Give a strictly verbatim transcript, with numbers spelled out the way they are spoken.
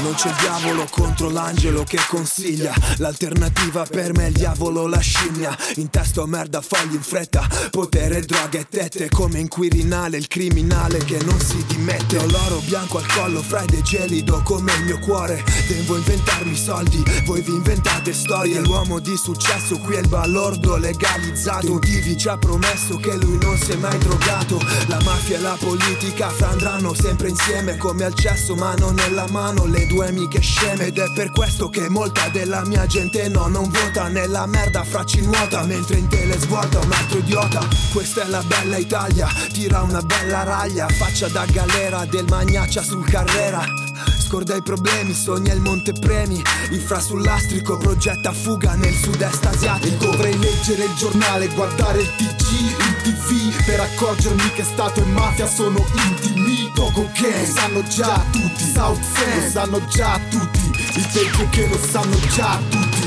non c'è il diavolo contro l'angelo che consiglia. L'alternativa per me è il diavolo, la scimmia. In testa merda, fogli in fretta, potere, droga e tette. Come in Quirinale, il criminale che non si dimette. Ho l'oro bianco al collo, freddo e gelido come il mio cuore. Devo inventarmi soldi, voi vi inventate storie. L'uomo di successo, qui è il balordo legalizzato. T V ci ha promesso che lui non si è mai drogato. La mafia e la politica andranno sempre insieme, come al cesso mano nella mano, le due amiche sceme. Ed è per questo che molta della mia gente no, non vota. Nella merda fracci nuota, mentre in tele svuota un altro idiota. Questa è la bella Italia, tira una bella raglia, faccia da galera del magnaccia sul Carrera. Scorda i problemi, sogna il montepremi, il fra sul lastrico progetta fuga nel sud-est asiatico. Dovrei leggere il giornale, guardare il T G, il T V, per accorgermi che Stato e mafia sono intimi. Togo Gang, lo sanno già tutti, South Fan, lo sanno già tutti, il peggio che lo sanno già tutti.